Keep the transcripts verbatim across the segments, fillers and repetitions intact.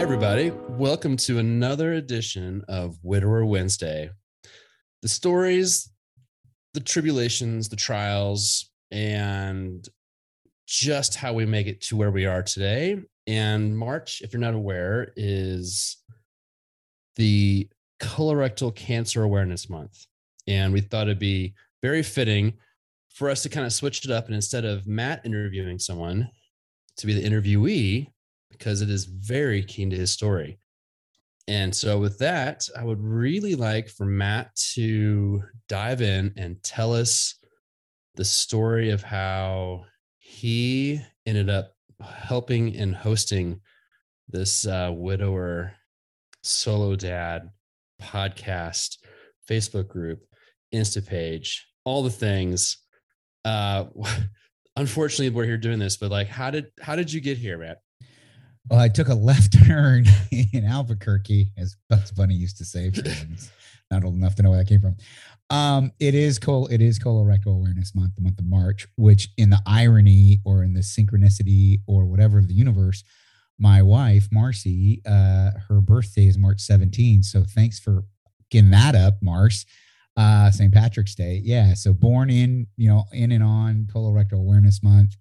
everybody. Welcome to another edition of Widower Wednesday. The stories, the tribulations, the trials, and just how we make it to where we are today. And March, if you're not aware, is the Colorectal Cancer Awareness Month. And we thought it'd be very fitting for us to kind of switch it up, and instead of Matt interviewing someone, to be the interviewee, because it is very keen to his story. And so with that, I would really like for Matt to dive in and tell us the story of how he ended up helping and hosting this uh, widower solo dad podcast, Facebook group, Insta page, all the things. Uh, unfortunately, we're here doing this, but like, how did how did you get here, Matt? Well, I took a left turn in Albuquerque, as Bugs Bunny used to say. Not old enough to know where that came from. Um, it is col- it is Colorectal Awareness Month, the month of March, which in the irony or in the synchronicity or whatever of the universe, my wife, Marcy, uh, her birthday is March seventeenth. So thanks for getting that up, Mars. Uh, Saint Patrick's Day. Yeah. So born in, you know, in and on Colorectal Awareness Month.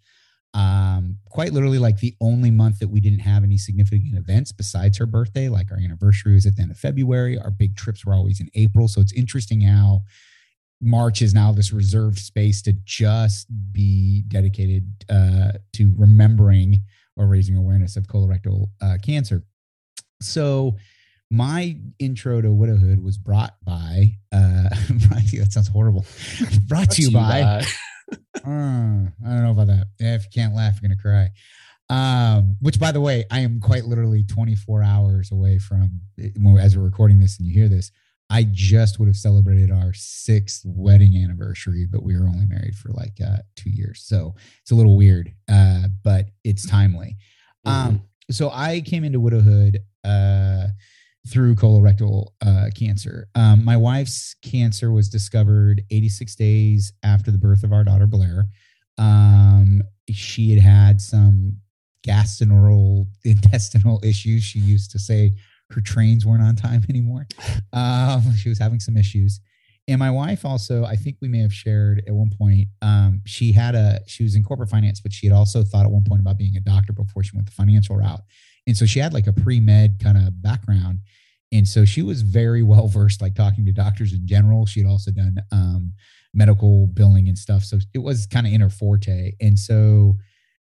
Um, quite literally like the only month that we didn't have any significant events besides her birthday. Like our anniversary was at the end of February. Our big trips were always in April. So it's interesting how March is now this reserved space to just be dedicated uh, to remembering or raising awareness of colorectal uh, cancer. So my intro to widowhood was brought by, uh, that sounds horrible, brought, brought to you by, by. uh, I don't know about that. Yeah, if you can't laugh, you're going to cry. Um, which, by the way, I am quite literally twenty-four hours away from, as we're recording this and you hear this, I just would have celebrated our sixth wedding anniversary, but we were only married for like uh, two years. So it's a little weird, uh, but it's timely. Mm-hmm. Um, so I came into widowhood uh, through colorectal uh, cancer. Um, my wife's cancer was discovered eighty-six days after the birth of our daughter, Blair. Um, she had had some gastrointestinal intestinal issues. She used to say her trains weren't on time anymore. Um, she was having some issues. And my wife also, I think we may have shared at one point, um, she had a, she was in corporate finance, but she had also thought at one point about being a doctor before she went the financial route. And so she had like a pre-med kind of background. And so she was very well versed, like talking to doctors in general. She had also done um, medical billing and stuff. So it was kind of in her forte. And so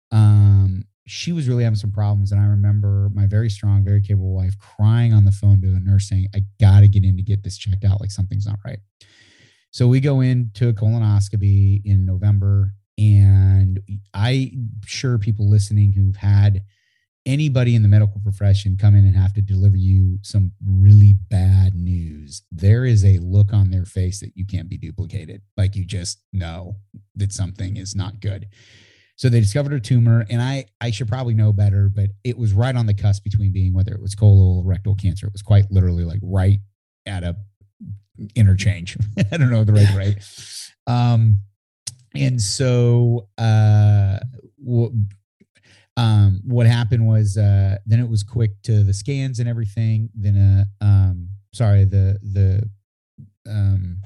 um, she was really having some problems. And I remember my very strong, very capable wife crying on the phone to a nurse saying, I got to get in to get this checked out. Like something's not right. So we go into a colonoscopy in November. And I'm sure people listening who've had anybody in the medical profession come in and have to deliver you some really bad news, there is a look on their face that you can't be duplicated. Like you just know that something is not good. So they discovered a tumor, and I, I should probably know better, but it was right on the cusp between being whether it was colorectal cancer. It was quite literally like right at a interchange. I don't know the right way. Um, and so uh, w- Um, what happened was, uh, then it was quick to the scans and everything. Then, uh, um, sorry, the, the, um,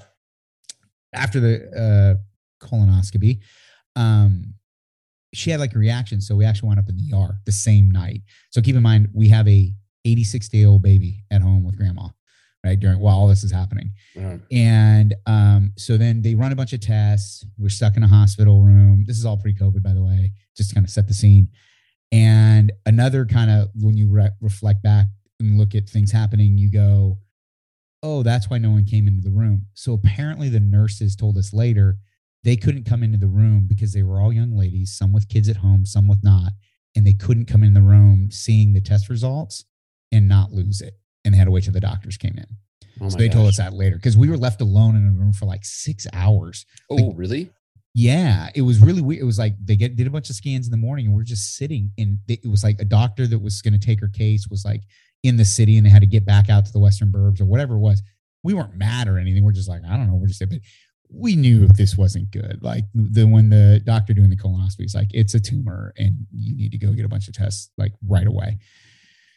after the, uh, colonoscopy, um, she had like a reaction. So we actually went up in the E R the same night. So keep in mind, we have a eighty-six day old baby at home with grandma, right? During while all this is happening. Yeah. And, um, so then they run a bunch of tests. We're stuck in a hospital room. This is all pre-COVID, by the way, just to kind of set the scene. And another kind of, when you re- reflect back and look at things happening, you go, oh, that's why no one came into the room. So apparently the nurses told us later, they couldn't come into the room because they were all young ladies, some with kids at home, some with not. And they couldn't come in the room seeing the test results and not lose it. And they had to wait till the doctors came in. Oh so they gosh. told us that later because we were left alone in a room for like six hours. Oh, like, really? Yeah, it was really weird. It was like they get did a bunch of scans in the morning and we're just sitting, and it was like a doctor that was going to take her case was like in the city and they had to get back out to the Western Burbs or whatever it was. We weren't mad or anything. We're just like, I don't know. We're just, but we knew this wasn't good. Like the when the doctor doing the colonoscopy is like, it's a tumor and you need to go get a bunch of tests like right away.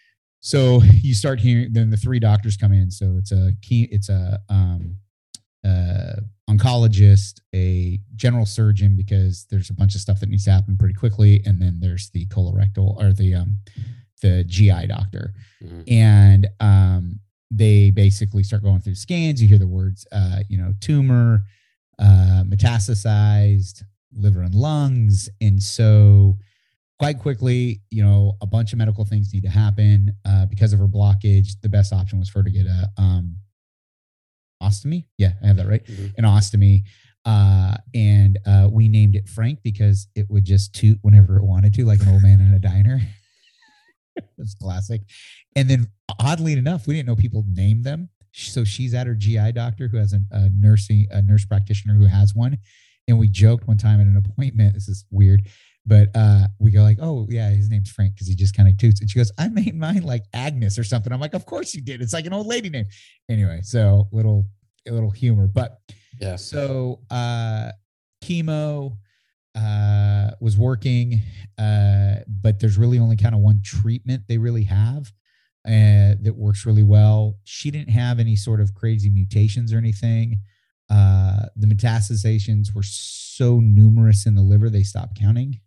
So you start hearing, then the three doctors come in. So it's a key, it's a um, uh, oncologist, a general surgeon, because there's a bunch of stuff that needs to happen pretty quickly, and then there's the colorectal or the um, the G I doctor, mm-hmm. and um, they basically start going through scans. You hear the words, uh, you know, tumor, uh, metastasized, liver and lungs, and so quite quickly, you know, a bunch of medical things need to happen. Uh, because of her blockage, the best option was for her to get a um, ostomy. Yeah, I have that right. Mm-hmm. An ostomy. Uh, and uh, we named it Frank because it would just toot whenever it wanted to, like an old man in a diner. That's classic. And then oddly enough, we didn't know people named them. So she's at her G I doctor who has a, a nursing, a nurse practitioner who has one. And we joked one time at an appointment, this is weird, but uh, we go like, oh yeah, his name's Frank because he just kind of toots. And she goes, I made mine like Agnes or something. I'm like, of course you did. It's like an old lady name. Anyway, so little, a little humor, but yeah. So uh, chemo uh, was working, uh, but there's really only kind of one treatment they really have uh, that works really well. She didn't have any sort of crazy mutations or anything. Uh, the metastasizations were so numerous in the liver, they stopped counting.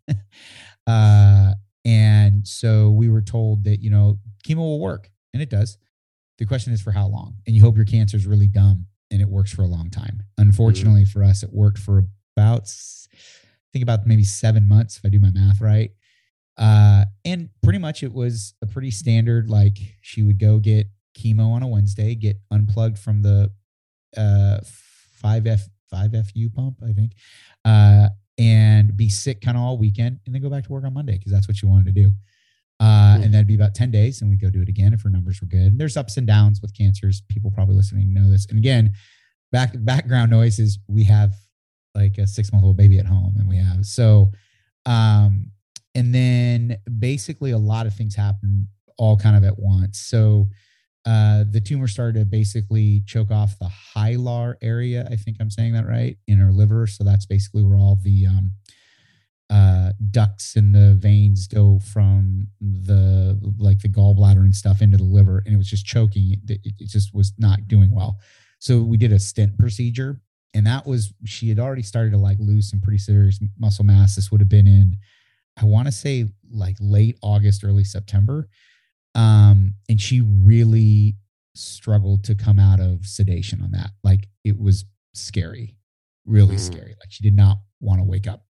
uh, and so we were told that, you know, chemo will work, and it does. The question is for how long, and you hope your cancer is really dumb and it works for a long time. Unfortunately mm-hmm. for us, it worked for about, I think about maybe seven months, if I do my math right. Uh, and pretty much it was a pretty standard, like she would go get chemo on a Wednesday, get unplugged from the, uh, five F five F U pump, I think, uh, and be sick kind of all weekend, and then go back to work on Monday because that's what you wanted to do. Uh, mm-hmm. And that'd be about ten days, and we'd go do it again if her numbers were good. And there's ups and downs with cancers. People probably listening know this. And again, back background noise is we have like a six month old baby at home, and we have so, um, and then basically a lot of things happen all kind of at once. So. Uh, the tumor started to basically choke off the hilar area. I think I'm saying that right, in her liver. So that's basically where all the um, uh, ducts and the veins go from the, like the gallbladder and stuff into the liver. And it was just choking. It, it just was not doing well. So we did a stent procedure, and that was, she had already started to like lose some pretty serious muscle mass. This would have been in, I want to say like late August, early September. Um, and she really struggled to come out of sedation on that. Like it was scary, really mm. scary. Like she did not want to wake up.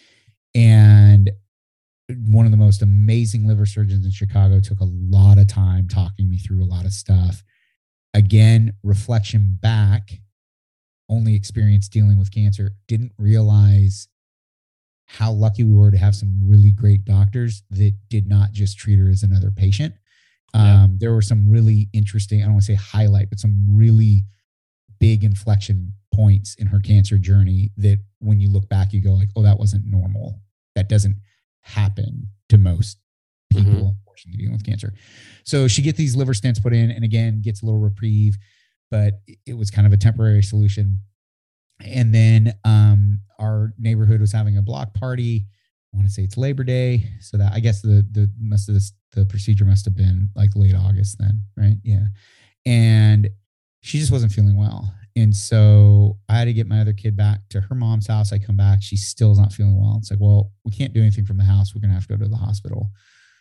And one of the most amazing liver surgeons in Chicago took a lot of time talking me through a lot of stuff. Again, reflection back, only experience dealing with cancer, didn't realize how lucky we were to have some really great doctors that did not just treat her as another patient. Yeah. Um, there were some really interesting, I don't want to say highlight, but some really big inflection points in her cancer journey that when you look back, you go like, oh, that wasn't normal. That doesn't happen to most people, mm-hmm. unfortunately, dealing with cancer. So she gets these liver stents put in, and again, gets a little reprieve, but it was kind of a temporary solution. And then um, our neighborhood was having a block party. I want to say it's Labor Day. So that I guess the the must of this the procedure must have been like late August then, right? Yeah. And she just wasn't feeling well. And so I had to get my other kid back to her mom's house. I come back, she still is not feeling well. It's like, well, we can't do anything from the house. We're gonna have to go to the hospital.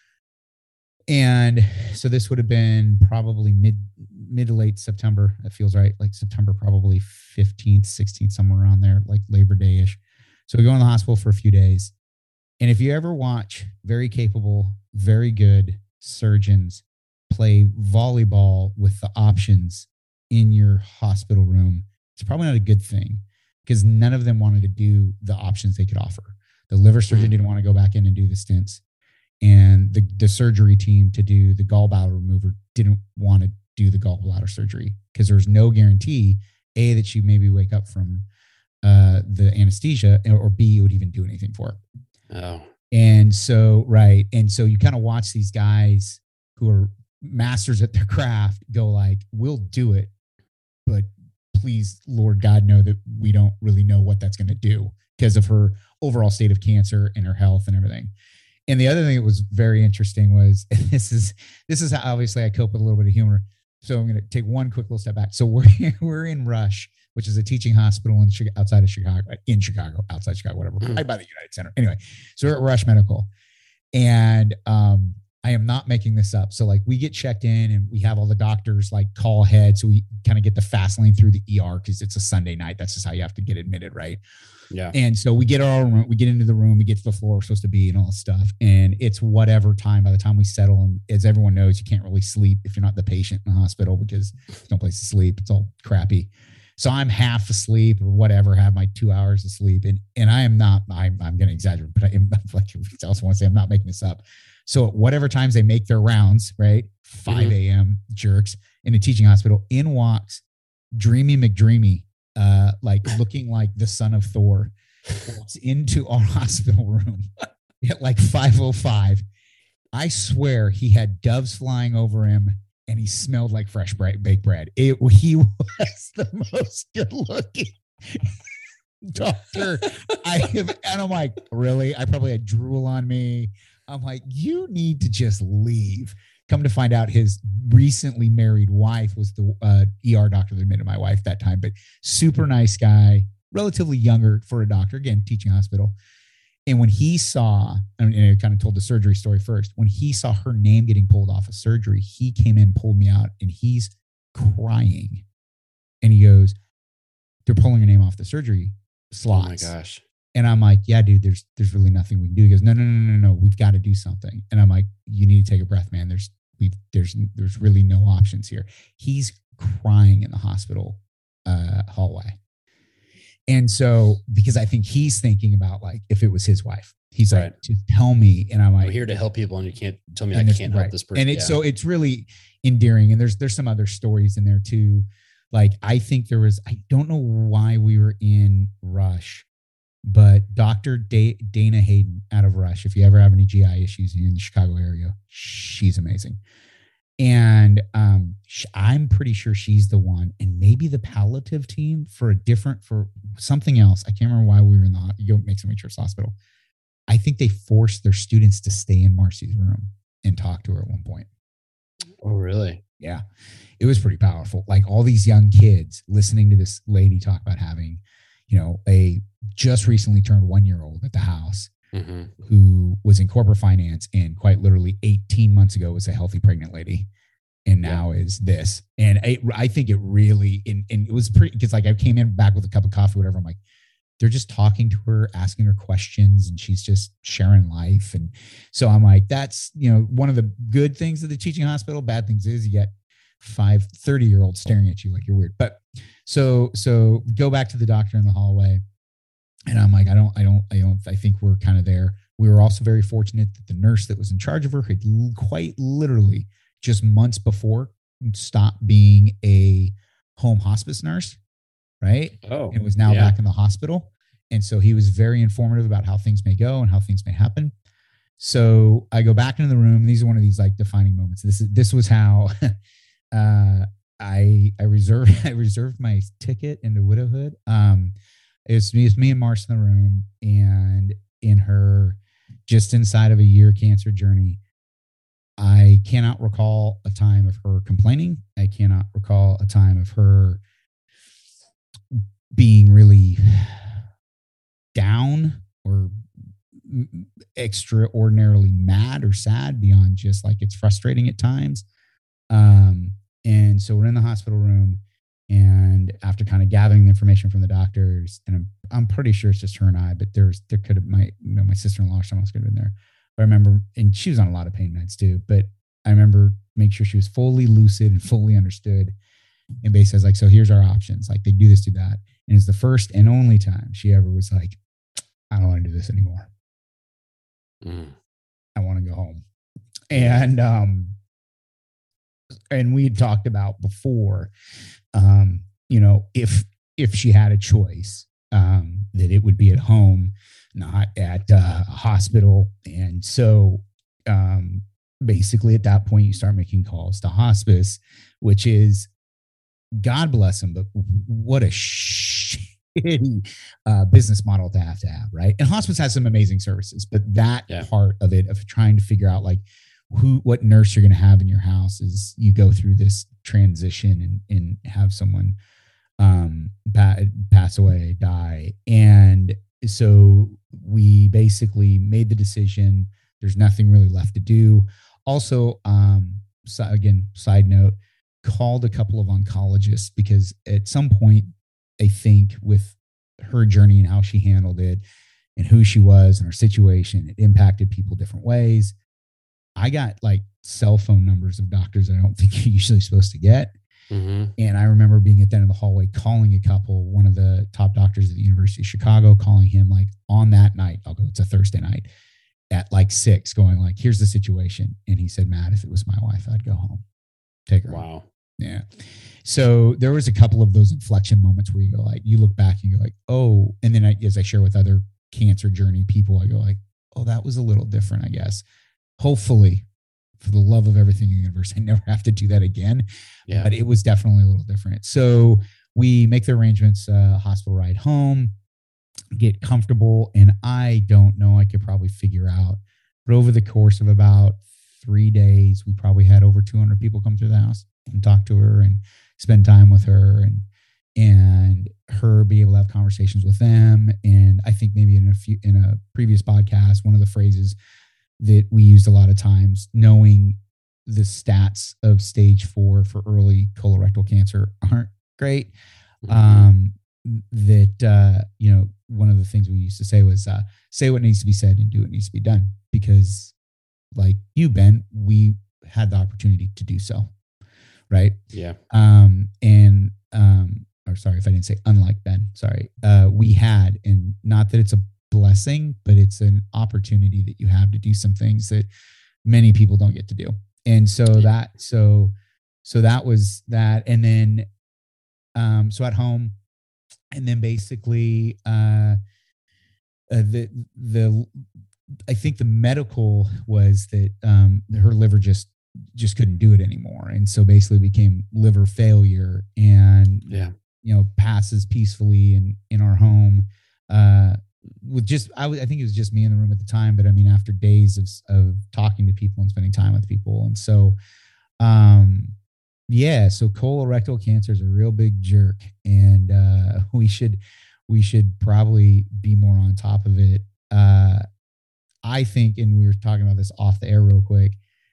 And so this would have been probably mid mid to late September. That feels right. Like September, probably fifteenth, sixteenth, somewhere around there, like Labor Day-ish. So we go in the hospital for a few days. And if you ever watch very capable, very good surgeons play volleyball with the options in your hospital room, it's probably not a good thing because none of them wanted to do the options they could offer. The liver surgeon didn't want to go back in and do the stents. And the, the surgery team to do the gallbladder remover didn't want to do the gallbladder surgery because there was no guarantee, A, that she maybe wake up from uh, the anesthesia, or B, it would even do anything for her. Oh. And so, right. And so you kind of watch these guys who are masters at their craft go like, we'll do it, but please, Lord God, know that we don't really know what that's going to do because of her overall state of cancer and her health and everything. And the other thing that was very interesting was, and this is this is how obviously I cope with a little bit of humor. So I'm going to take one quick little step back. So we're we're in Rush, which is a teaching hospital in outside of Chicago, in Chicago, outside Chicago, whatever, mm. right by the United Center. Anyway, so we're at Rush Medical, and um, I am not making this up. So like we get checked in, and we have all the doctors like call ahead, so we kind of get the fast lane through the E R because it's a Sunday night. That's just how you have to get admitted, right? Yeah. And so we get our room, we get into the room, we get to the floor we're supposed to be and all this stuff. And it's whatever time by the time we settle. And as everyone knows, you can't really sleep if you're not the patient in the hospital because there's no place to sleep. It's all crappy. So I'm half asleep or whatever, have my two hours of sleep. And and I am not, I'm, I'm going to exaggerate, but I am like, I also want to say I'm not making this up. So at whatever times they make their rounds, right? five a.m. Mm-hmm. jerks in a teaching hospital, in walks Dreamy McDreamy. Uh, like looking like the son of Thor, walks into our hospital room at like five oh five. I swear he had doves flying over him and he smelled like fresh bread, baked bread. It, he was the most good looking doctor I have. And I'm like, really? I probably had drool on me. I'm like, you need to just leave. Come to find out, his recently married wife was the uh, E R doctor that admitted my wife that time, but super nice guy, relatively younger for a doctor, again, teaching hospital. And when he saw, and I kind of told the surgery story first, when he saw her name getting pulled off of surgery, he came in, pulled me out, and he's crying. And he goes, they're pulling her name off the surgery slots. Oh my gosh. And I'm like, yeah, dude, there's there's really nothing we can do. He goes, no, no, no, no, no, we've got to do something. And I'm like, you need to take a breath, man. There's we there's there's really no options here. He's crying in the hospital uh, hallway. And so, because I think he's thinking about like, if it was his wife, he's right. like, just tell me. And I'm like, I'm here to help people, and you can't tell me I can't right. help this person. And it's yeah. so it's really endearing. And there's there's some other stories in there too. Like, I think there was, I don't know why we were in Rush, but Doctor Da- Dana Hayden out of Rush, if you ever have any G I issues in the Chicago area, she's amazing. And um, sh- I'm pretty sure she's the one, and maybe the palliative team for a different, for something else. I can't remember why we were in the, you go make some Church Hospital. I think they forced their students to stay in Marcy's room and talk to her at one point. Oh, really? Yeah. It was pretty powerful. Like all these young kids listening to this lady talk about having, you know, a just recently turned one-year-old at the house mm-hmm. who was in corporate finance and quite literally eighteen months ago was a healthy pregnant lady and now yeah. is this. And I, I think it really, and, and it was pretty, because like I came in back with a cup of coffee, whatever. I'm like, they're just talking to her, asking her questions, and she's just sharing life. And so I'm like, that's, you know, one of the good things of the teaching hospital. Bad things is you get five thirty year olds staring at you like you're weird. But so, so go back to the doctor in the hallway. And I'm like, I don't, I don't, I don't, I think we're kind of there. We were also very fortunate that the nurse that was in charge of her had quite literally just months before stopped being a home hospice nurse. Right. Oh, and was now yeah. back in the hospital. And so he was very informative about how things may go and how things may happen. So I go back into the room. These are one of these like defining moments. This is, this was how uh, I, I reserved, I reserved my ticket into widowhood. Um, it was me, it was me and Marcy in the room, and in her just inside of a year cancer journey, I cannot recall a time of her complaining. I cannot recall a time of her being really down or extraordinarily mad or sad beyond just like it's frustrating at times. Um, and so we're in the hospital room, and after kind of gathering the information from the doctors, and I'm, I'm pretty sure it's just her and I, but there's, there could have, my, you know, my sister-in-law, someone else could have been there. But I remember, and she was on a lot of pain meds too, but I remember making sure she was fully lucid and fully understood. And basically says like, so here's our options. Like they do this, do that. And it's the first and only time she ever was like, I don't want to do this anymore. Mm. I want to go home. And, um, and we had talked about before, um, you know, if, if she had a choice, um, that it would be at home, not at uh, a hospital. And so, um, basically at that point you start making calls to hospice, which is, God bless him, but what a shitty shitty uh, business model to have to have, right? And hospice has some amazing services, but that Yeah. part of it, of trying to figure out like who, what nurse you're going to have in your house, is you go through this transition and, and have someone um, pa- pass away, die. And so we basically made the decision. There's nothing really left to do. Also, um, so again, side note, called a couple of oncologists because at some point, I think with her journey and how she handled it and who she was and her situation, it impacted people different ways. I got like cell phone numbers of doctors I don't think you're usually supposed to get. Mm-hmm. And I remember being at the end of the hallway, calling a couple, one of the top doctors at the University of Chicago, calling him like on that night. I'll go, it's a Thursday night at like six, going like, here's the situation. And he said, Matt, if it was my wife, I'd go home, take her home. Wow. Yeah. So there was a couple of those inflection moments where you go like, you look back and you go like, oh, and then I, as I share with other cancer journey people, I go like, oh, that was a little different, I guess. Hopefully, for the love of everything in the universe, I never have to do that again. Yeah. But it was definitely a little different. So we make the arrangements, uh, hospital ride home, get comfortable. And I don't know, I could probably figure out, but over the course of about three days, we probably had over two hundred people come through the house and talk to her and spend time with her, and and her be able to have conversations with them. And I think maybe in a few, in a previous podcast, one of the phrases that we used a lot of times, knowing the stats of stage four for early colorectal cancer aren't great. Mm-hmm. Um, that, uh, you know, one of the things we used to say was, uh, say what needs to be said and do what needs to be done. Because like you, Ben, we had the opportunity to do so. Right. Yeah. Um, and, um, or sorry if I didn't say unlike Ben, sorry. Uh, we had, and not that it's a blessing, but it's an opportunity that you have to do some things that many people don't get to do. And so that, so, so that was that. And then, um, so at home, and then basically, uh, uh the, the, I think the medical was that, um, her liver just, just couldn't do it anymore. And so basically became liver failure, and, yeah, you know, passes peacefully in, in our home, uh, with just, I, w- I think it was just me in the room at the time, but I mean, after days of, of talking to people and spending time with people. And so, um, yeah, so colorectal cancer is a real big jerk, and, uh, we should, we should probably be more on top of it. Uh, I think, and we were talking about this off the air real quick.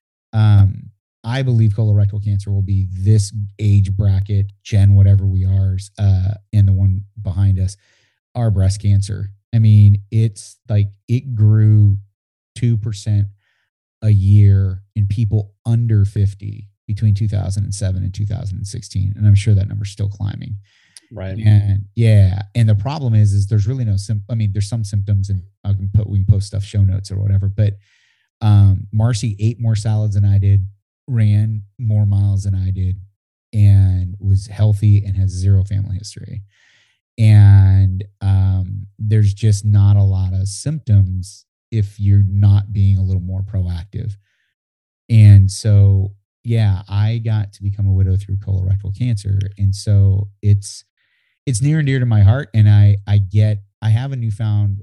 Um, I believe colorectal cancer will be this age bracket, gen whatever we are, uh, and the one behind us, our breast cancer. I mean, it's like it grew two percent a year in people under fifty between two thousand seven and two thousand sixteen. And I'm sure that number's still climbing. Right. And yeah. And the problem is, is there's really no, sim- I mean, there's some symptoms, and I can put, we can post stuff, show notes or whatever, but um, Marcy ate more salads than I did, ran more miles than I did, and was healthy and has zero family history. And um, there's just not a lot of symptoms if you're not being a little more proactive. And so, yeah, I got to become a widow through colorectal cancer. And so it's, it's near and dear to my heart. And I, I get, I have a newfound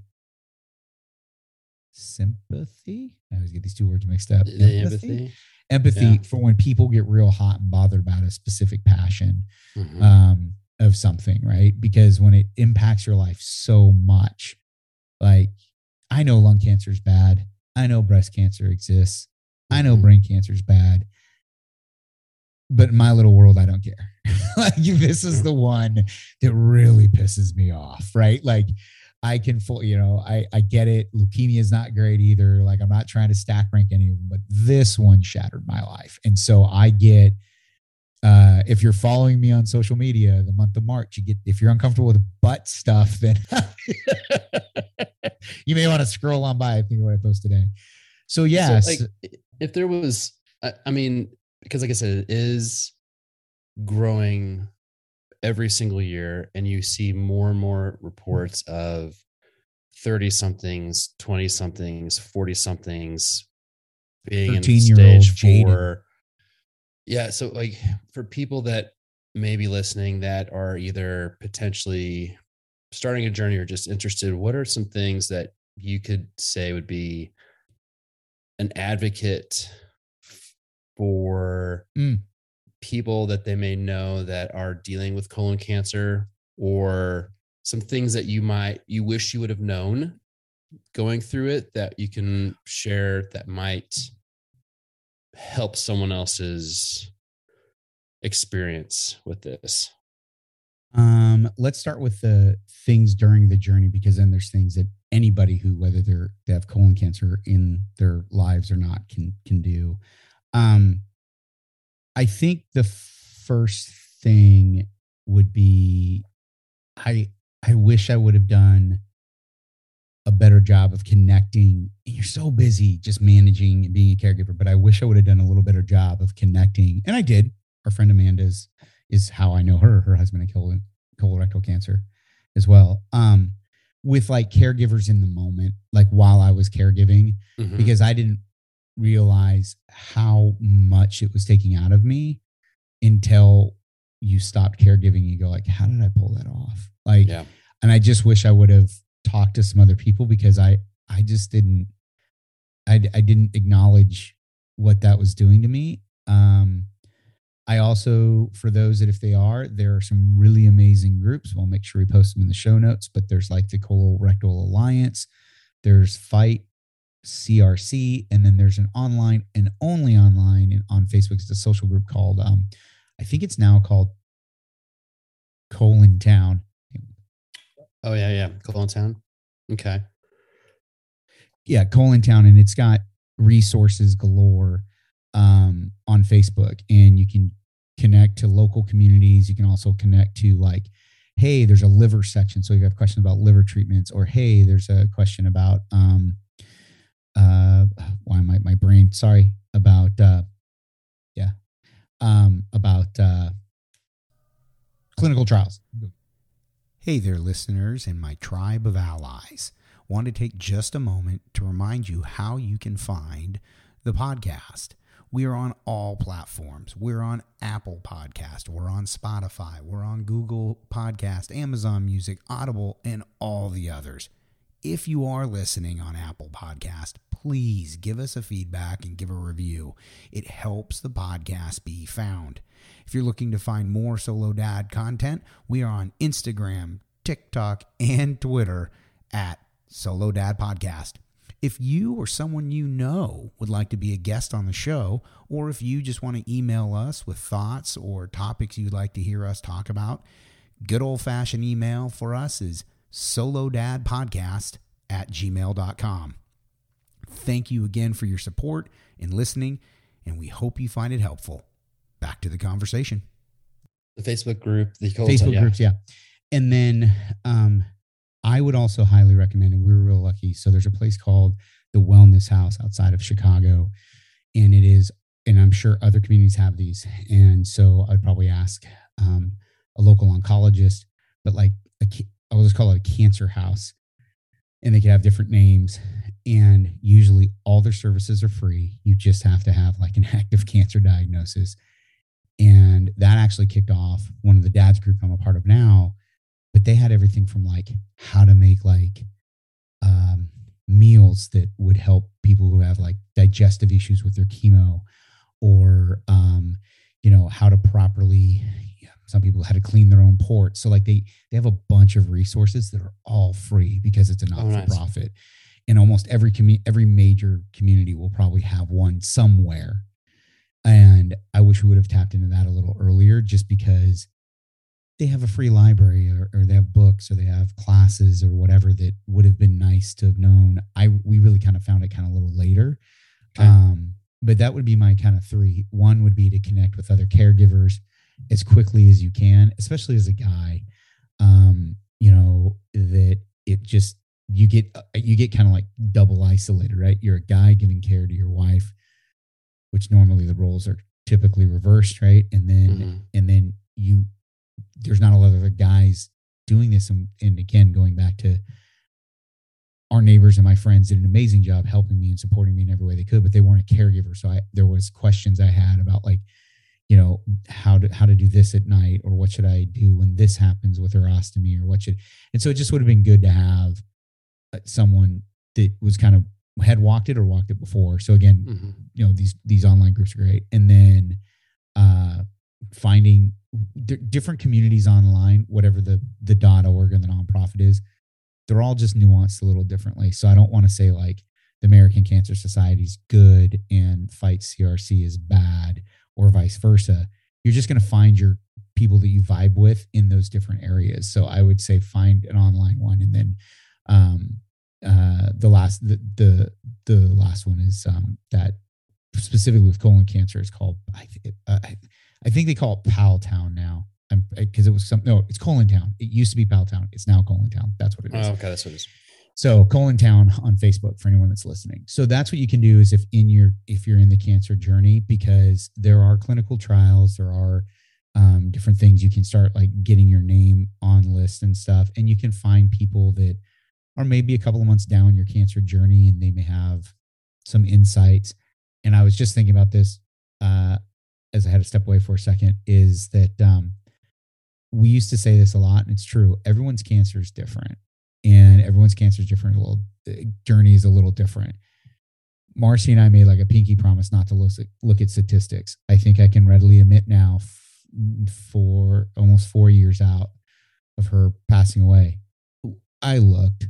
sympathy. I always get these two words mixed up. The empathy. empathy. Empathy Yeah. for when people get real hot and bothered about a specific passion. Mm-hmm. Um, of something, right? Because when it impacts your life so much, like I know lung cancer is bad. I know breast cancer exists. Mm-hmm. I know brain cancer is bad. But in my little world, I don't care. Like this is the one that really pisses me off, right? Like I can full, you know, I, I get it. Leukemia is not great either. Like I'm not trying to stack rank any of them, but this one shattered my life. And so I get, Uh, if you're following me on social media, the month of March, you get, if you're uncomfortable with butt stuff, then you may want to scroll on by. I think what I posted today. So yes, so, like, if there was, I, I mean, because like I said, it is growing every single year, and you see more and more reports of thirty somethings, twenty somethings, forty somethings being in stage four. Yeah. So like for people that may be listening that are either potentially starting a journey or just interested, what are some things that you could say would be an advocate for Mm. people that they may know that are dealing with colon cancer, or some things that you might, you wish you would have known going through it that you can share that might help someone else's experience with this? Um, let's start with the things during the journey, because then there's things that anybody who, whether they're they have colon cancer in their lives or not, can can do. Um, I think the first thing would be, I I wish I would have done a better job of connecting. You're so busy just managing and being a caregiver, but I wish I would have done a little better job of connecting. And I did. Our friend Amanda's is how I know her. Her husband had colon, colorectal cancer as well. Um, with like caregivers in the moment, like while I was caregiving, Mhm. because I didn't realize how much it was taking out of me until you stopped caregiving. You go like, how did I pull that off? Like, Yeah. and I just wish I would have talked to some other people, because I, I just didn't, I, I didn't acknowledge what that was doing to me. Um, I also, for those that if they are, there are some really amazing groups. We'll make sure we post them in the show notes, but there's like the Colorectal Alliance, there's Fight C R C, and then there's an online and only online and on Facebook. It's a social group called, um, I think it's now called Colon Town. Oh yeah, yeah. Colon Town. Okay. Yeah, Colon Town, and it's got resources galore um, on Facebook, and you can connect to local communities. You can also connect to like, hey, there's a liver section, so if you have questions about liver treatments, or hey, there's a question about um, uh, why am I my brain? Sorry about uh, yeah, um, about uh, clinical trials. Hey there, listeners, and my tribe of allies. Want to take just a moment to remind you how you can find the podcast. We are on all platforms. We're on Apple Podcast. We're on Spotify. We're on Google Podcast, Amazon Music, Audible, and all the others. If you are listening on Apple Podcast, please give us a feedback and give a review. It helps the podcast be found. If you're looking to find more Solo Dad content, we are on Instagram, TikTok, and Twitter at Solo Dad Podcast. If you or someone you know would like to be a guest on the show, or if you just want to email us with thoughts or topics you'd like to hear us talk about, good old-fashioned email for us is solodadpodcast at gmail dot com. Thank you again for your support and listening, and we hope you find it helpful. Back to the conversation. The Facebook group, the Colon Facebook Town, yeah. groups, yeah. And then um, I would also highly recommend, and we were real lucky. So there's a place called the Wellness House outside of Chicago, and it is, and I'm sure other communities have these. And so I'd probably ask um, a local oncologist, but like a, I'll just call it a cancer house, and they could have different names. And usually all their services are free. You just have to have like an active cancer diagnosis. And that actually kicked off one of the dads group I'm a part of now. But they had everything from like how to make like um, meals that would help people who have like digestive issues with their chemo, or, um, you know, how to properly, yeah, some people had to clean their own ports. So like they, they have a bunch of resources that are all free because it's a not-for-profit. Oh, nice. And almost every commu- every major community will probably have one somewhere. And I wish we would have tapped into that a little earlier, just because they have a free library, or, or they have books, or they have classes or whatever that would have been nice to have known. I we really kind of found it kind of a little later. Okay. Um, but that would be my kind of three. One would be to connect with other caregivers as quickly as you can, especially as a guy. Um, you know, that it just, you get, you get kind of like double isolated, right? You're a guy giving care to your wife, which normally the roles are typically reversed, right? And then, mm-hmm. and then you, there's not a lot of other guys doing this. And, and again, going back to our neighbors and my friends did an amazing job helping me and supporting me in every way they could, but they weren't a caregiver. So I, there was questions I had about like, you know, how to how to do this at night, or what should I do when this happens with her ostomy, or what should. And so it just would have been good to have uh, someone that was kind of had walked it or walked it before. So again, mm-hmm. you know, these these online groups are great. And then uh, finding d- different communities online, whatever the the dot org or the nonprofit is, they're all just nuanced a little differently. So I don't want to say like the American Cancer Society is good and Fight C R C is bad, or vice versa. You're just going to find your people that you vibe with in those different areas. So I would say find an online one, and then um, uh, the last the, the the last one is um, that specifically with colon cancer is called I, uh, I, I think they call it Pal Town now, because it was some no it's Colon Town. It used to be Pal Town. It's now Colon Town. That's what it is. Oh, okay, that's what it is. So Colon Town on Facebook for anyone that's listening. So that's what you can do is if in your if you're in the cancer journey, because there are clinical trials, there are um, different things you can start like getting your name on lists and stuff, and you can find people that are maybe a couple of months down your cancer journey, and they may have some insights. And I was just thinking about this uh, as I had to step away for a second. Is that um, we used to say this a lot, and it's true. Everyone's cancer is different. And everyone's cancer is different. A little journey is a little different. Marcy and I made like a pinky promise not to look at, look at statistics. I think I can readily admit now, f- for almost four years out of her passing away, I looked.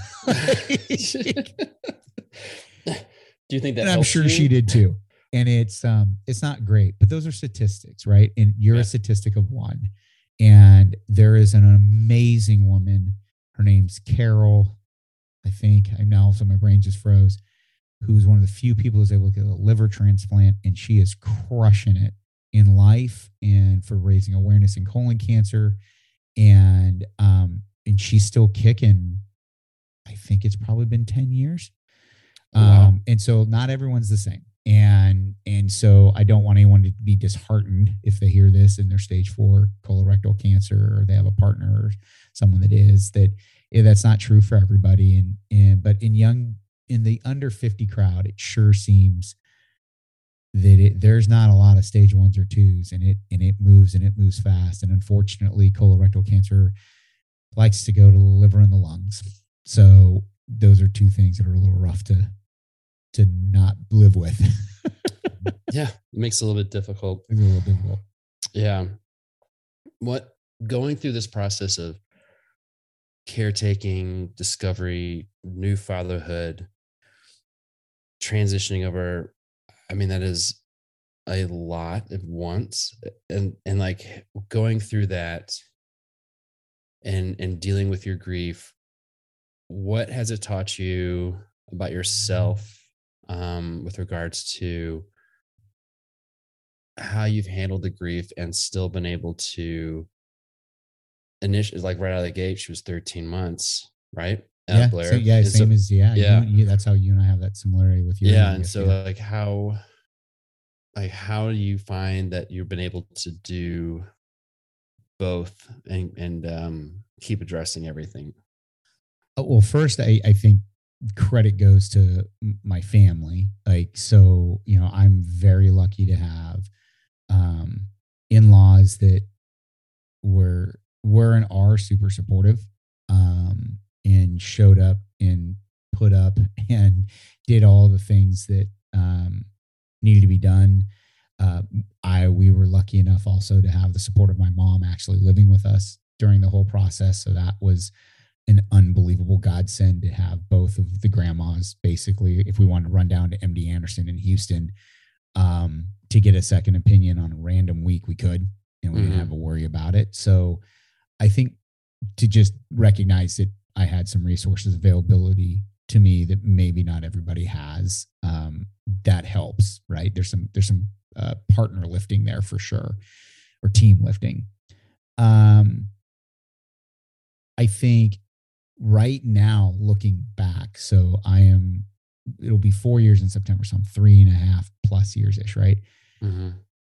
Do you think that? And I'm sure you? She did too. And it's um, it's not great, but those are statistics, right? And you're yeah. a statistic of one. And there is an amazing woman. Her name's Carol, I think. I know, so my brain just froze. Who's one of the few people who's able to get a liver transplant, and she is crushing it in life and for raising awareness in colon cancer. And um, and she's still kicking. I think it's probably been ten years. Wow. Um, and so not everyone's the same. And and so I don't want anyone to be disheartened if they hear this and they're stage four colorectal cancer, or they have a partner or someone that is, that yeah, that's not true for everybody. And and but in young in the under fifty crowd, it sure seems that it, there's not a lot of stage ones or twos, and it and it moves and it moves fast. And unfortunately, colorectal cancer likes to go to the liver and the lungs. So those are two things that are a little rough to to not live with. Yeah, it makes it a little bit difficult. It's a little difficult. Yeah. What going through this process of caretaking, discovery, new fatherhood, transitioning over, I mean, that is a lot at once. And and like going through that and and dealing with your grief, what has it taught you about yourself? Um, with regards to how you've handled the grief and still been able to initially, like right out of the gate, she was thirteen months, right? Yeah, Blair. So, yeah, and same so, as yeah, yeah. You, you, that's how you and I have that similarity with you. Yeah, and so yeah. like how, like how do you find that you've been able to do both and and um, keep addressing everything? Oh, well, first, I I think. Credit goes to my family. Like, so, you know, I'm very lucky to have um, in-laws that were, were and are super supportive um, and showed up and put up and did all the things that um, needed to be done. Uh, I, we were lucky enough also to have the support of my mom actually living with us during the whole process. So that was an unbelievable godsend to have both of the grandmas. Basically, if we wanted to run down to M D Anderson in Houston um, to get a second opinion on a random week, we could, and we mm-hmm. didn't have to worry about it. So I think to just recognize that I had some resources availability to me that maybe not everybody has, um, that helps, right? There's some, there's some uh, partner lifting there for sure, or team lifting. Um, I think right now, looking back, so I am, it'll be four years in September, so I'm three and a half plus years-ish, right? Mm-hmm.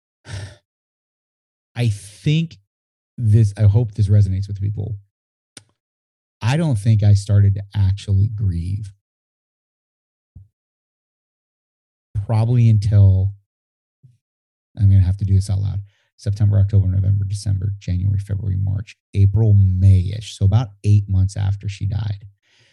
I think this, I hope this resonates with people. I don't think I started to actually grieve probably until, I'm going to have to do this out loud, September, October, November, December, January, February, March, April, May-ish. So about eight months after she died,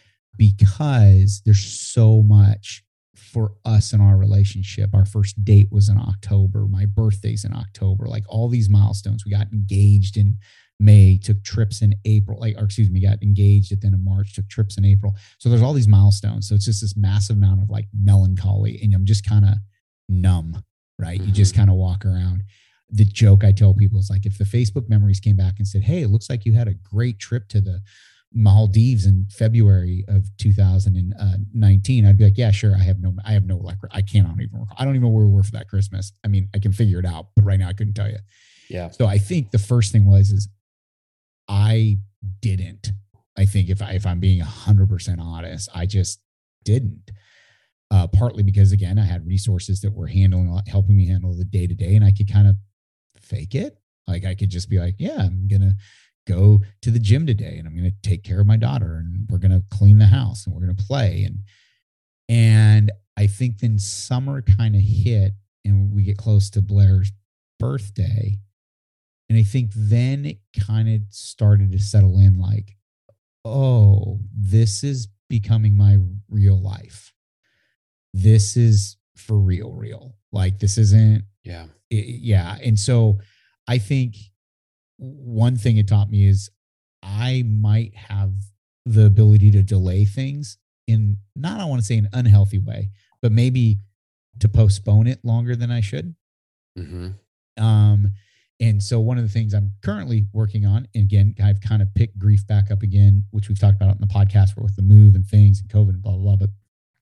because there's so much for us in our relationship. Our first date was in October. My birthday's in October. Like all these milestones. We got engaged in May, took trips in April, like, or excuse me, got engaged at the end of March, took trips in April. So there's all these milestones. So it's just this massive amount of like melancholy, and I'm just kind of numb, right? Mm-hmm. You just kind of walk around. The joke I tell people is like, if the Facebook memories came back and said, hey, it looks like you had a great trip to the Maldives in February of two thousand nineteen, I'd be like, yeah, sure. I have no, I have no, like, I cannot even recall. I don't even know where we were for that Christmas. I mean, I can figure it out, but right now I couldn't tell you. Yeah. So I think the first thing was, is I didn't, I think if I, if I'm being a hundred percent honest, I just didn't, uh, partly because again, I had resources that were handling, helping me handle the day to day, and I could kind of fake it. Like I could just be like, yeah, I'm going to go to the gym today and I'm going to take care of my daughter and we're going to clean the house and we're going to play. And, and I think then summer kind of hit and we get close to Blair's birthday. And I think then it kind of started to settle in like, oh, this is becoming my real life. This is for real, real. Like this isn't. Yeah. It, yeah. And so I think one thing it taught me is I might have the ability to delay things in not, I want to say an unhealthy way, but maybe to postpone it longer than I should. Mm-hmm. Um, and so one of the things I'm currently working on, and again, I've kind of picked grief back up again, which we've talked about in the podcast with the move and things and COVID and blah, blah, blah, but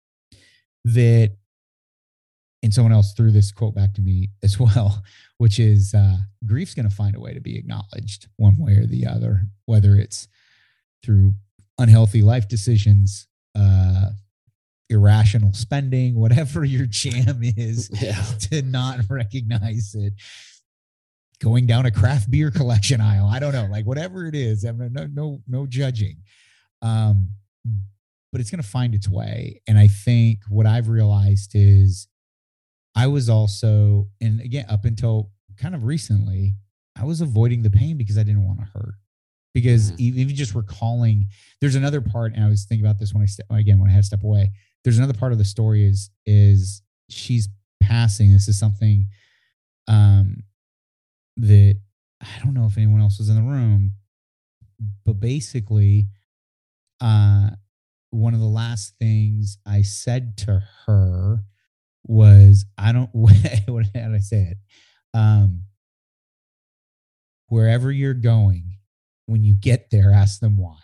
that, and someone else threw this quote back to me as well, which is uh, grief's going to find a way to be acknowledged one way or the other, whether it's through unhealthy life decisions, uh, irrational spending, whatever your jam is, yeah. to not recognize it. Going down a craft beer collection aisle, I don't know, like whatever it is, I'm no no no judging, um, but it's going to find its way. And I think what I've realized is I was also, and again, up until kind of recently, I was avoiding the pain because I didn't want to hurt. Because mm-hmm. even just recalling, there's another part, and I was thinking about this when I step again when I had to step away. There's another part of the story is is she's passing. This is something um, that I don't know if anyone else was in the room, but basically, uh, one of the last things I said to her was, I don't, what did I say it? Um, wherever you're going, when you get there, ask them why.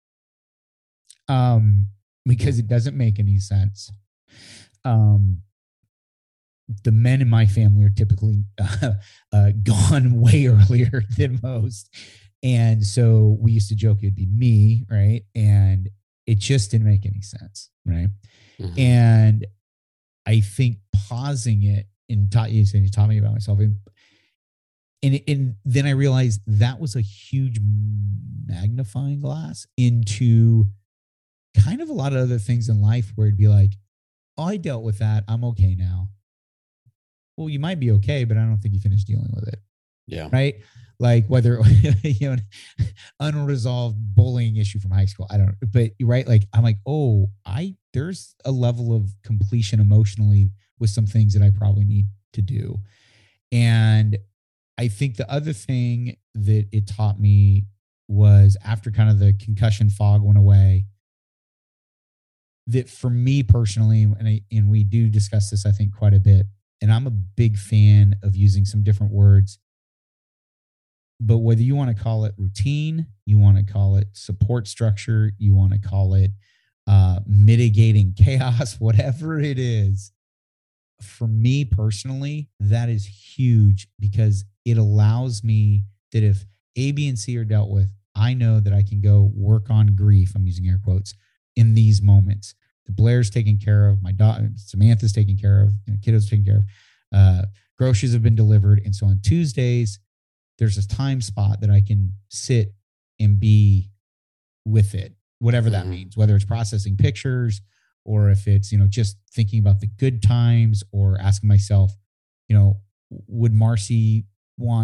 Um, because it doesn't make any sense. Um, the men in my family are typically uh, uh, gone way earlier than most. And so we used to joke it'd be me, right? And it just didn't make any sense, right? Mm-hmm. And I think pausing it and taught you, you taught me about myself. And, and, and then I realized that was a huge magnifying glass into kind of a lot of other things in life where it'd be like, oh, I dealt with that. I'm okay now. Well, you might be okay, but I don't think you finished dealing with it. Yeah. Right. Like whether, you know, unresolved bullying issue from high school, I don't know, but right. Like, I'm like, oh, I, there's a level of completion emotionally with some things that I probably need to do. And I think the other thing that it taught me was after kind of the concussion fog went away, that for me personally, and I, and we do discuss this, I think, quite a bit, and I'm a big fan of using some different words, but whether you want to call it routine, you want to call it support structure, you want to call it uh, mitigating chaos, whatever it is, for me personally, that is huge because it allows me that if A, B, and C are dealt with, I know that I can go work on grief, I'm using air quotes, in these moments. The Blair's taken care of, my daughter, Samantha's taken care of, you know, kiddos taken care of, uh, groceries have been delivered. And so on Tuesdays, there's a time spot that I can sit and be with it, whatever that mm-hmm. means, whether it's processing pictures or if it's, you know, just thinking about the good times or asking myself, you know, would Marcy want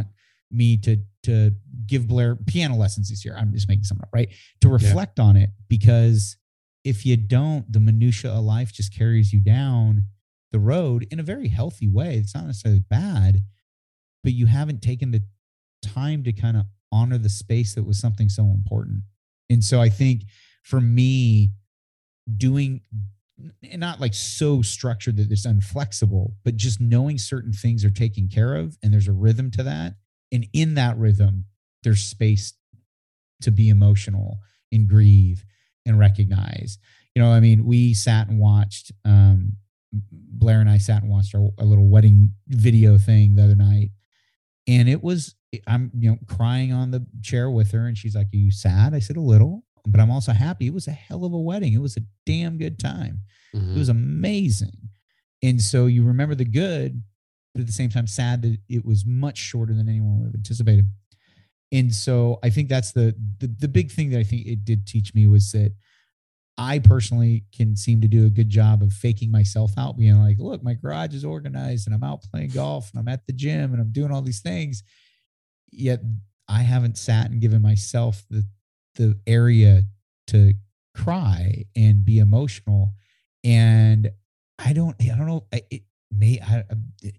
me to to give Blair piano lessons this year. I'm just making something up, right? To reflect yeah. on it, because if you don't, the minutia of life just carries you down the road in a very healthy way. It's not necessarily bad, but you haven't taken the time to kind of honor the space that was something so important. And so I think for me, doing not like so structured that it's unflexible, but just knowing certain things are taken care of and there's a rhythm to that. And in that rhythm, there's space to be emotional and grieve and recognize. You know, I mean, we sat and watched, um, Blair and I sat and watched our, a little wedding video thing the other night. And it was, I'm, you know, crying on the chair with her. And she's like, "Are you sad?" I said, "A little, but I'm also happy." It was a hell of a wedding. It was a damn good time. Mm-hmm. It was amazing. And so you remember the good, but at the same time, sad that it was much shorter than anyone would have anticipated. And so I think that's the, the, the big thing that I think it did teach me was that I personally can seem to do a good job of faking myself out, being like, "Look, my garage is organized and I'm out playing golf and I'm at the gym and I'm doing all these things." Yet I haven't sat and given myself the, the area to cry and be emotional. And I don't, I don't know, it may, I, it,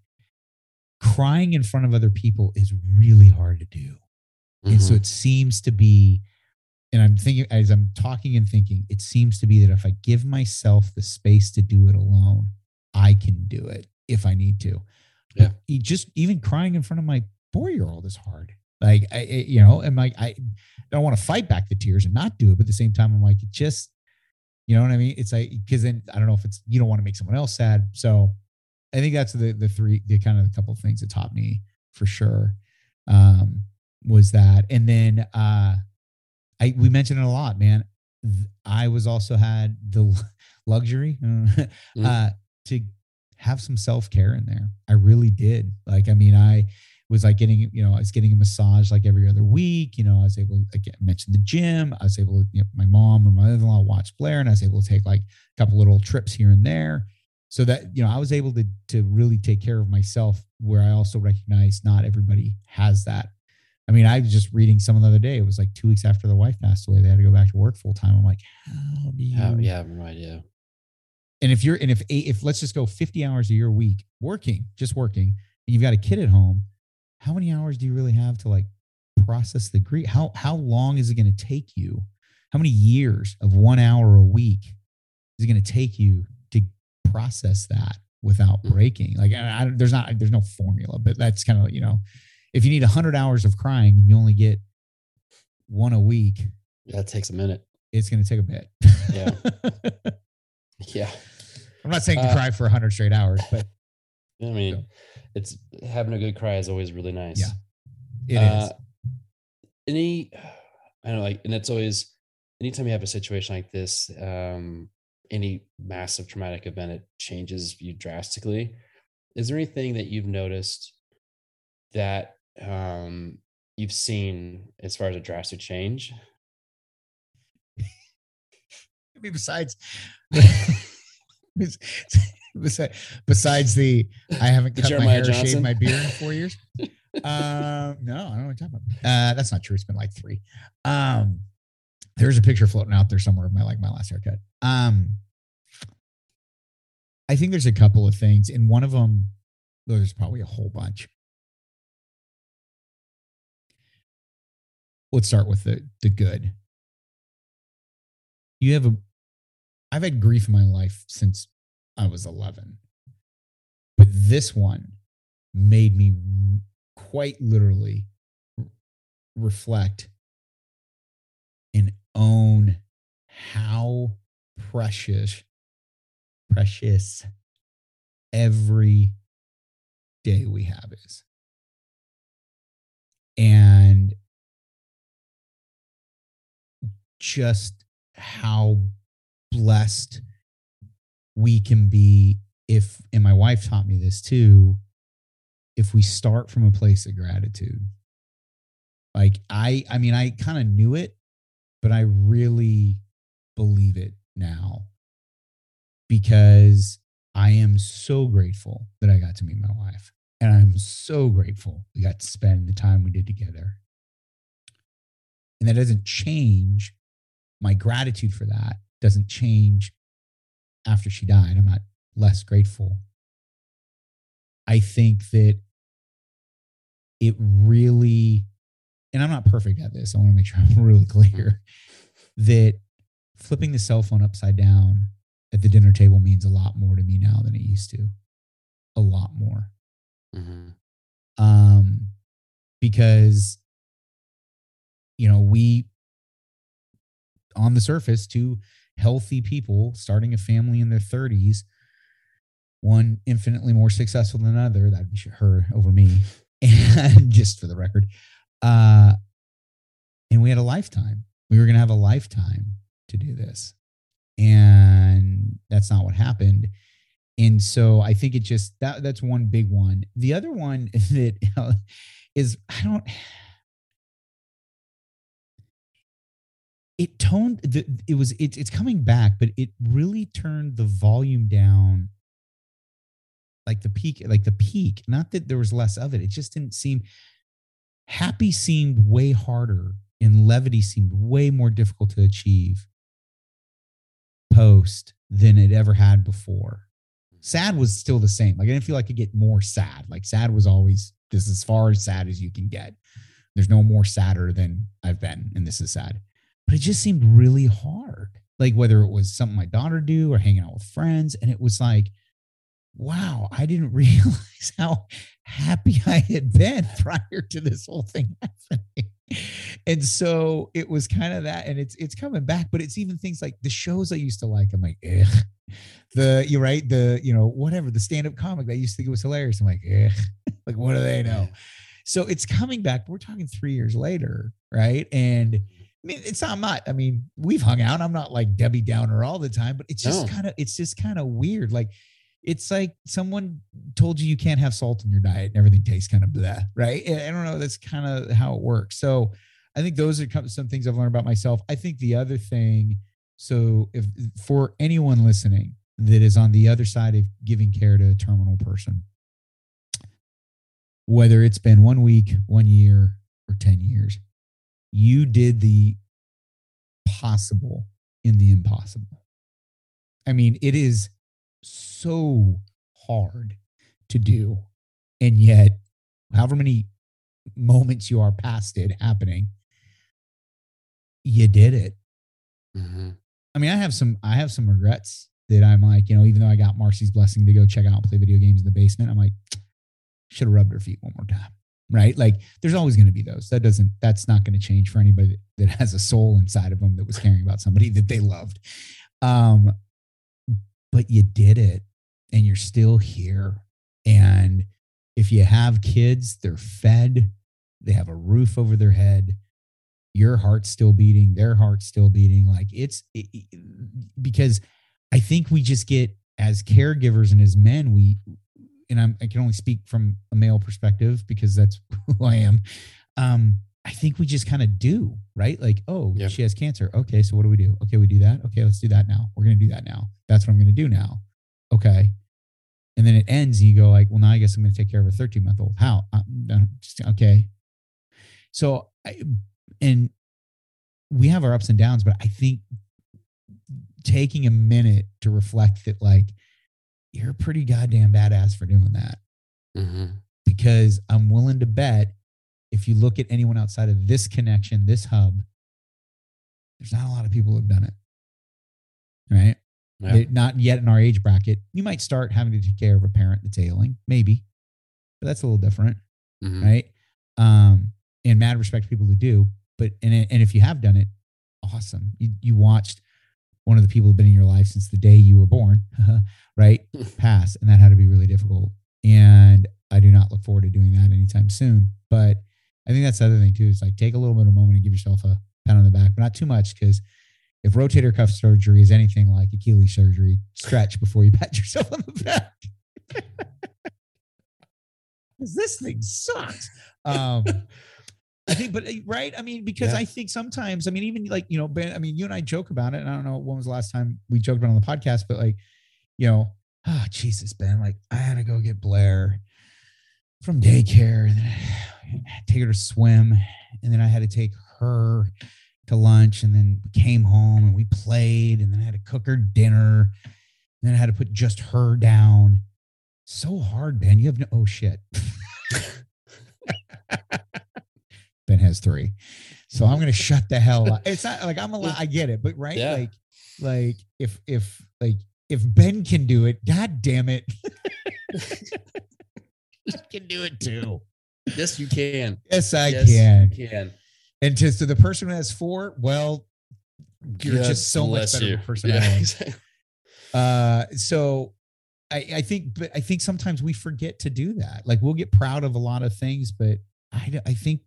crying in front of other people is really hard to do. Mm-hmm. And so it seems to be, and I'm thinking, as I'm talking and thinking, it seems to be that if I give myself the space to do it alone, I can do it if I need to. Yeah. But just even crying in front of my four-year-old is hard. Like, I, you know, and like, I don't want to fight back the tears and not do it. But at the same time, I'm like, it just, you know what I mean? It's like, because then I don't know if it's, you don't want to make someone else sad. So I think that's the the three, the kind of a couple of things that taught me for sure, um, was that. And then uh, I, we mentioned it a lot, man. I was also had the luxury uh, mm-hmm. uh, to have some self-care in there. I really did. Like, I mean, I was like getting, you know, I was getting a massage like every other week. You know, I was able to, like, I mentioned the gym. I was able to, you know, my mom and my mother-in-law watch Blair, and I was able to take like a couple little trips here and there, so that, you know, I was able to to really take care of myself, where I also recognize not everybody has that. I mean, I was just reading someone the other day. It was like two weeks after the wife passed away. They had to go back to work full time. I'm like, how do you? Oh, yeah, I have no idea. And if you're, and if eight, if let's just go fifty hours a year a week working, just working, and you've got a kid at home, how many hours do you really have to like process the grief? How how long is it going to take you? How many years of one hour a week is it going to take you to process that without breaking? Like, I, I, there's not, there's no formula, but that's kind of, you know, if you need a hundred hours of crying and you only get one a week, that takes a minute. It's going to take a bit. Yeah. Yeah. I'm not saying to uh, cry for a hundred straight hours, but I mean, so. It's having a good cry is always really nice. Yeah, it uh, is. Any, I don't know, like, and it's always, anytime you have a situation like this, um, any massive traumatic event, it changes you drastically. Is there anything that you've noticed that um, you've seen as far as a drastic change? I mean, besides, besides, besides the, I haven't cut my hair or shaved my beard in four years. Uh, no, I don't know what you're talking about. Uh, that's not true. It's been like three. Um, there's a picture floating out there somewhere of my, like my last haircut. Um, I think there's a couple of things, and one of them, there's probably a whole bunch. Let's start with the the good. You have a, I've had grief in my life since I was eleven, but this one made me quite literally reflect and own how precious, precious every day we have is. And just how blessed we can be if, and my wife taught me this too, if we start from a place of gratitude. Like I, I mean, I kind of knew it, but I really believe it now, because I am so grateful that I got to meet my wife. And I'm so grateful we got to spend the time we did together. And that doesn't change my gratitude for that, doesn't change after she died. I'm not less grateful. I think that it really, and I'm not perfect at this, I want to make sure I'm really clear, that flipping the cell phone upside down at the dinner table means a lot more to me now than it used to. A lot more. Mm-hmm. Um, because, you know, we, on the surface, two healthy people starting a family in their thirties, one infinitely more successful than another, that'd be her over me, and just for the record, uh, and we had a lifetime. We were going to have a lifetime to do this, and that's not what happened. And so I think it just that that's one big one. The other one that uh, is I don't. It toned the, it was it, it's coming back, but it really turned the volume down. Like the peak, like the peak. Not that there was less of it. It just didn't seem. Happy seemed way harder, and levity seemed way more difficult to achieve post than it ever had before. Sad was still the same. Like I didn't feel like I could get more sad. Like sad was always this is as far as sad as you can get. There's no more sadder than I've been, and this is sad. But it just seemed really hard. Like whether it was something my daughter do or hanging out with friends, and it was like, wow, I didn't realize how happy I had been prior to this whole thing happening. And so it was kind of that, and it's it's coming back, but it's even things like the shows I used to like. I'm like, ugh. The you're right, the you know whatever the stand-up comic that I used to think was hilarious. I'm like, ugh. Like what do they know? So it's coming back. We're talking three years later, right? And I mean, it's not, I'm not. I mean, we've hung out. I'm not like Debbie Downer all the time, but it's just no. kind of it's just kind of weird. Like it's like someone told you you can't have salt in your diet and everything tastes kind of blah, right? I don't know. That's kind of how it works. So I think those are some things I've learned about myself. I think the other thing, so if for anyone listening that is on the other side of giving care to a terminal person, whether it's been one week, one year, or ten years, you did the possible in the impossible. I mean, it is so hard to do. And yet, however many moments you are past it happening, you did it. Mm-hmm. I mean, I have some, I have some regrets that I'm like, you know, even though I got Marcy's blessing to go check out and play video games in the basement, I'm like, should have rubbed her feet one more time. Right. Like there's always going to be those. That doesn't, that's not going to change for anybody that, that has a soul inside of them that was caring about somebody that they loved. Um, but you did it and you're still here. And if you have kids, they're fed, they have a roof over their head, your heart's still beating, their heart's still beating. Like it's it, it, because I think we just get as caregivers and as men, we, and I'm, I can only speak from a male perspective because that's who I am. Um, I think we just kind of do, right? Like, oh, yep. She has cancer. Okay, so what do we do? Okay, we do that. Okay, let's do that now. We're going to do that now. That's what I'm going to do now. Okay. And then it ends and you go like, well, now I guess I'm going to take care of a thirteen month old. How? Um, just, okay. So, I, and we have our ups and downs, but I think taking a minute to reflect that like, you're a pretty goddamn badass for doing that. Mm-hmm. Because I'm willing to bet if you look at anyone outside of this connection, this hub, there's not a lot of people who have done it. Right? Yeah. Not yet in our age bracket. You might start having to take care of a parent that's ailing, maybe, but that's a little different. Mm-hmm. Right? Um, and mad respect to people who do, but, and, and if you have done it, awesome. You, you watched one of the people who've been in your life since the day you were born, right, pass. And that had to be really difficult. And I do not look forward to doing that anytime soon. But I think that's the other thing too, is like take a little bit of a moment and give yourself a pat on the back, but not too much. Because if rotator cuff surgery is anything like Achilles surgery, stretch before you pat yourself on the back. Because this thing sucks. Um, I think, but right. I mean, because yeah. I think sometimes, I mean, even like, you know, Ben, I mean, you and I joke about it, and I don't know when was the last time we joked about it on the podcast, but like, you know, oh, Jesus, Ben, like I had to go get Blair from daycare, and then I had to take her to swim, and then I had to take her to lunch, and then we came home and we played, and then I had to cook her dinner, and then I had to put just her down. So hard, Ben. You have no, oh shit. Ben has three. So I'm gonna shut the hell up. It's not like I'm a lot, I get it, but right, Yeah. like, like if if like if Ben can do it, god damn it, you can do it too. Yes, you can. Yes, I yes, can. You can. And just to the person who has four, well, you're God just so much bless better you. of a personality. Yeah, exactly. Uh, so I, I think, but I think sometimes we forget to do that. Like we'll get proud of a lot of things, but I, I think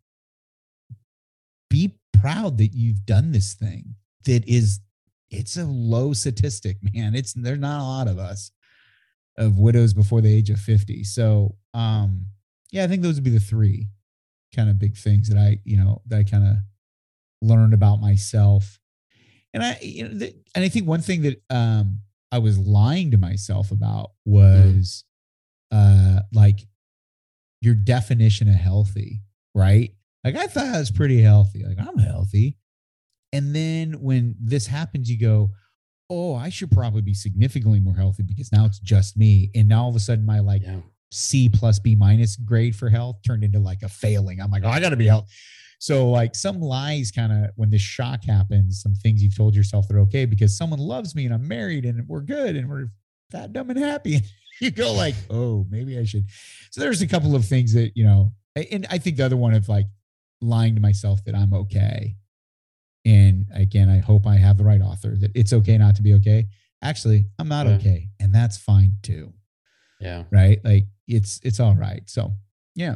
be proud that you've done this thing that is, it's a low statistic, man. It's, there's not a lot of us of widows before the age of fifty. So, um, yeah, I think those would be the three kind of big things that I, you know, that I kind of learned about myself. And I, you know, th- and I think one thing that, um, I was lying to myself about was, mm. uh, like your definition of healthy, right? Like I thought I was pretty healthy. Like I'm healthy. And then when this happens, you go, oh, I should probably be significantly more healthy because now it's just me. And now all of a sudden my like yeah. C plus B minus grade for health turned into like a failing. I'm like, oh, I got to be healthy. So like some lies kind of, when this shock happens, some things you've told yourself that are okay because someone loves me and I'm married and we're good and we're fat, dumb, and happy. You go like, oh, maybe I should. So there's a couple of things that, you know, and I think the other one of like lying to myself that I'm okay. And again, I hope I have the right author that it's okay not to be okay. Actually, I'm not yeah. okay. And that's fine too. Yeah. Right. Like it's, it's all right. So yeah.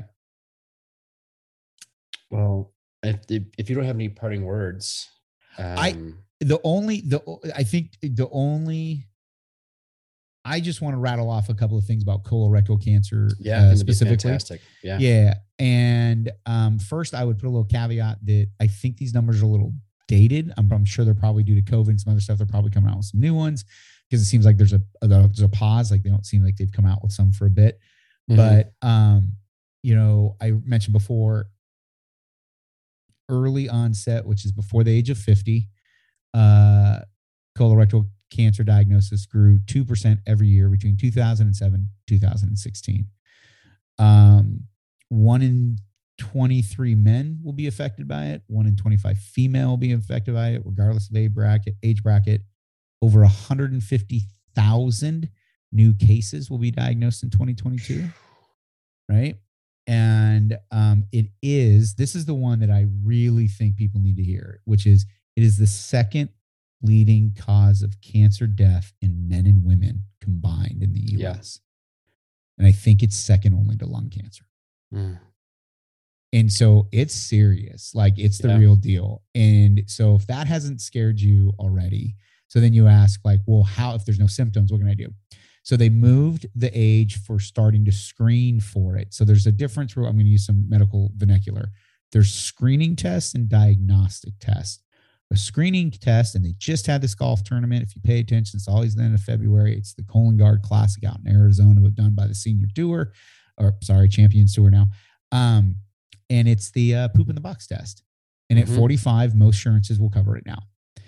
Well, if, if you don't have any parting words, um, I, the only, the, I think the only, I just want to rattle off a couple of things about colorectal cancer. Yeah. Uh, specifically. Fantastic. Yeah. Yeah. And um, first I would put a little caveat that I think these numbers are a little dated. I'm, I'm sure they're probably due to COVID and some other stuff. They're probably coming out with some new ones because it seems like there's a, there's a pause. Like they don't seem like they've come out with some for a bit, mm-hmm. but um, you know, I mentioned before early onset, which is before the age of fifty, uh, colorectal cancer diagnosis grew two percent every year between two thousand seven, two thousand sixteen. Um, one in twenty-three men will be affected by it. One in twenty-five female will be affected by it, regardless of age bracket. Age bracket. Over one hundred fifty thousand new cases will be diagnosed in twenty twenty-two, right? And um, it is, this is the one that I really think people need to hear, which is it is the second leading cause of cancer death in men and women combined in the U S. Yeah. And I think it's second only to lung cancer. Mm. And so it's serious, like it's the yeah. real deal. And so if that hasn't scared you already, so then you ask like, well, how, if there's no symptoms, what can I do? So they moved the age for starting to screen for it. So there's a difference where I'm going to use some medical vernacular. There's screening tests and diagnostic tests. A screening test, and they just had this golf tournament. If you pay attention, it's always the end of February. It's the Cologuard Classic out in Arizona, but done by the Senior Tour, or sorry, Champions Tour now. Um, and it's the uh, poop in the box test. And mm-hmm. at forty-five, most insurances will cover it now.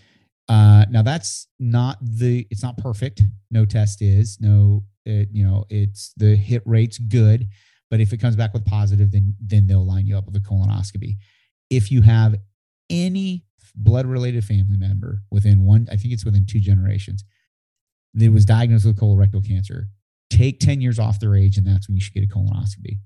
Uh, now that's not the, it's not perfect. No test is, no, it, you know, it's the hit rate's good, but if it comes back with positive, then, then they'll line you up with a colonoscopy. If you have any blood-related family member within one, I think it's within two generations, that was diagnosed with colorectal cancer, take ten years off their age, and that's when you should get a colonoscopy.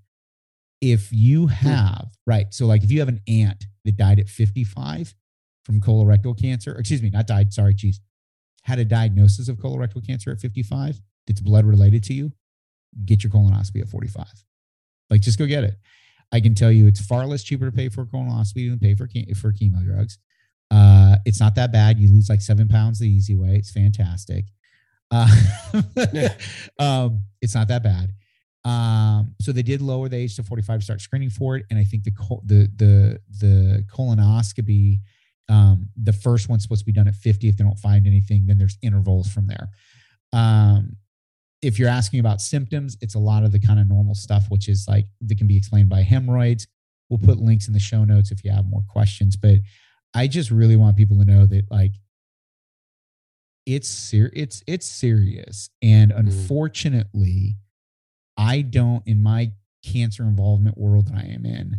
If you have, right, so like if you have an aunt that died at fifty-five from colorectal cancer, excuse me, not died, sorry, geez, had a diagnosis of colorectal cancer at fifty-five that's blood-related to you, get your colonoscopy at forty-five. Like, just go get it. I can tell you it's far less cheaper to pay for a colonoscopy than pay for, for chemo drugs. Uh, it's not that bad. You lose like seven pounds the easy way. It's fantastic. Uh, yeah. um, it's not that bad. Um, so they did lower the age to forty-five to start screening for it. And I think the, the, the, the colonoscopy, um, the first one's supposed to be done at fifty. If they don't find anything, then there's intervals from there. Um, if you're asking about symptoms, it's a lot of the kind of normal stuff, which is like that can be explained by hemorrhoids. We'll put links in the show notes if you have more questions. But I just really want people to know that like it's ser- it's it's serious. And unfortunately, I don't, in my cancer involvement world that I am in,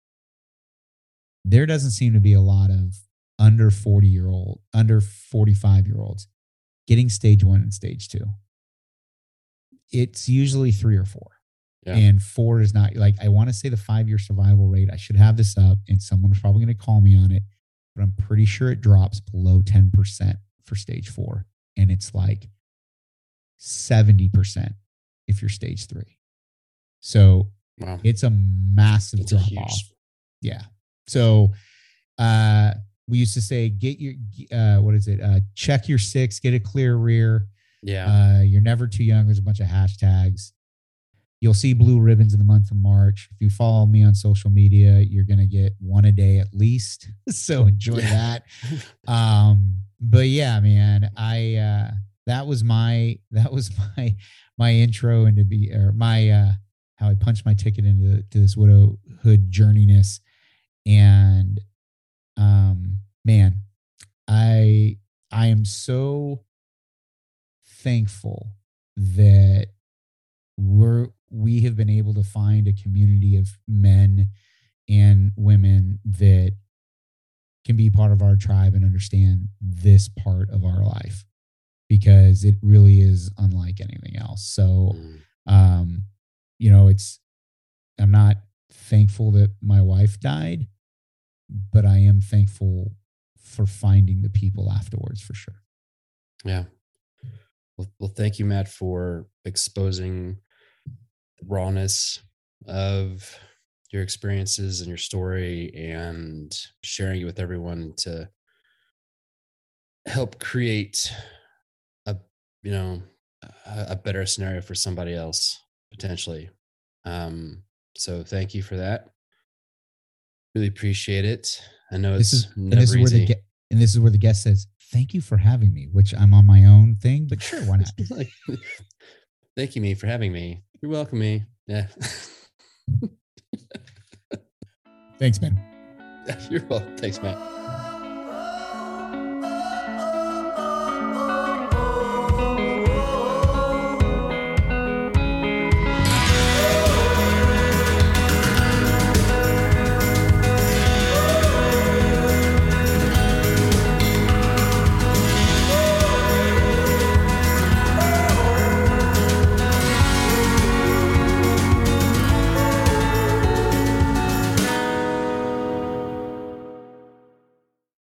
there doesn't seem to be a lot of under forty year old, under forty-five year olds getting stage one and stage two. It's usually three or four. Yeah. And four is not like, I want to say the five year survival rate. I should have this up and someone's probably going to call me on it, but I'm pretty sure it drops below ten percent for stage four. And it's like seventy percent if you're stage three. So wow. It's a massive it's drop a huge... off. Yeah. So uh, we used to say, get your, uh, what is it? Uh, check your six, get a clear rear. Yeah. Uh, you're never too young. There's a bunch of hashtags. You'll see blue ribbons in the month of March. If you follow me on social media, you're going to get one a day at least. So enjoy yeah. that. Um, but yeah, man, I, uh, that was my, that was my, my intro into be, or my, uh, how I punched my ticket into to this widowhood journeyness. And, um, man, I, I am so thankful that we're, we have been able to find a community of men and women that can be part of our tribe and understand this part of our life, because it really is unlike anything else. So, um, you know, it's, I'm not thankful that my wife died, but I am thankful for finding the people afterwards for sure. Yeah. Well, well thank you, Matt, for exposing the rawness of your experiences and your story and sharing it with everyone to help create a, you know, a, a better scenario for somebody else potentially. Um, so thank you for that. Really appreciate it. I know this it's is, never and this is easy. Where the, and this is where the guest says, thank you for having me, which I'm on my own thing, but sure, why not? Like, thank you, me, for having me. You're welcome, me. Yeah. Thanks, man. You're welcome. Thanks, Matt.